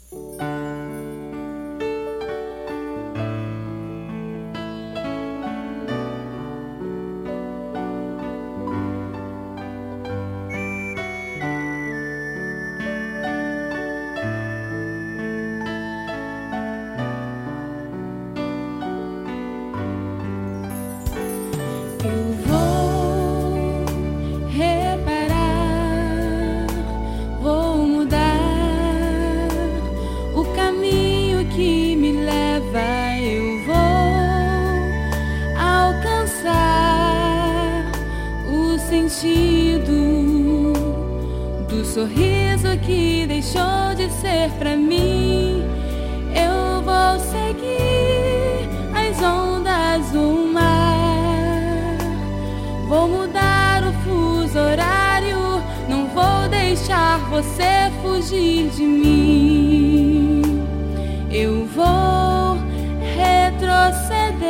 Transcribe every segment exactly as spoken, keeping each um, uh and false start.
Sentido do sorriso que deixou de ser pra mim. Eu vou seguir as ondas do mar, vou mudar o fuso horário, não vou deixar você fugir de mim. Eu vou retroceder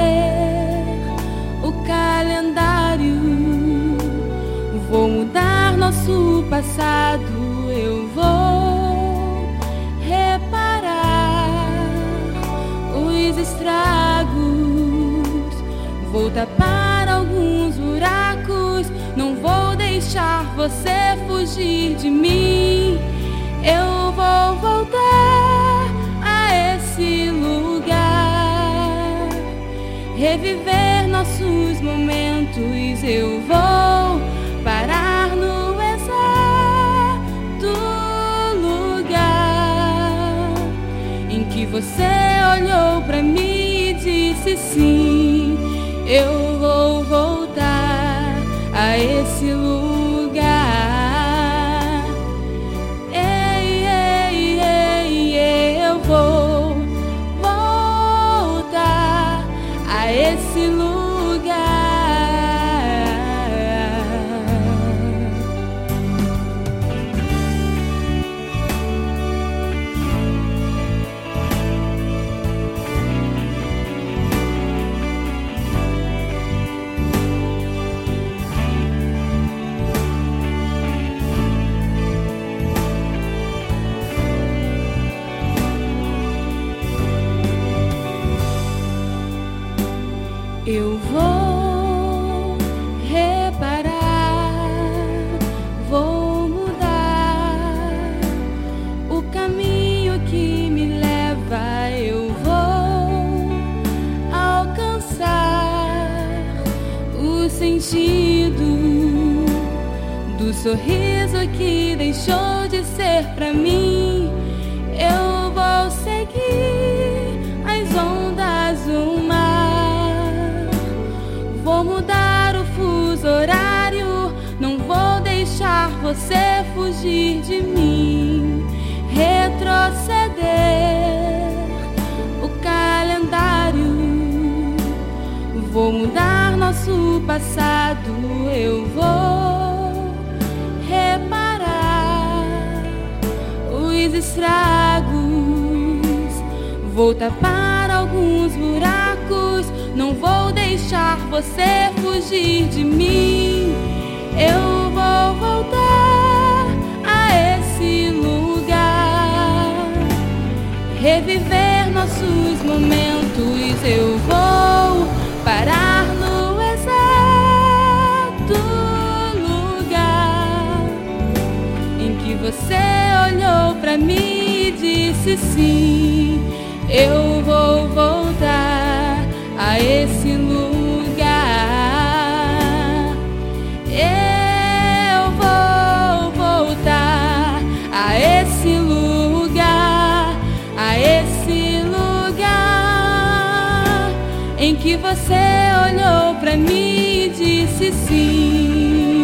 o calendário, vou mudar nosso passado, eu vou reparar os estragos, vou tapar alguns buracos, não vou deixar você fugir de mim. Eu vou voltar a esse lugar, reviver nossos momentos, eu vou parar no exato lugar em que você olhou pra mim e disse sim. Eu vou voltar a esse lugar. Ei, ei, ei, ei, eu vou voltar a esse lugar. Eu vou reparar, vou mudar o caminho que me leva, eu vou alcançar o sentido do sorriso que deixou de ser pra mim. Eu vou seguir as ondas do mar, vou mudar o fuso horário, não vou deixar você fugir de mim. Retroceder o calendário, vou mudar nosso passado, eu vou reparar os estragos, vou tapar alguns buracos, não vou deixar você fugir de mim. Eu vou voltar a esse lugar, reviver nossos momentos, eu vou parar no exato lugar em que você olhou pra mim e disse sim. Eu vou voltar a esse lugar. Eu vou voltar a esse lugar, a esse lugar em que você olhou pra mim e disse sim.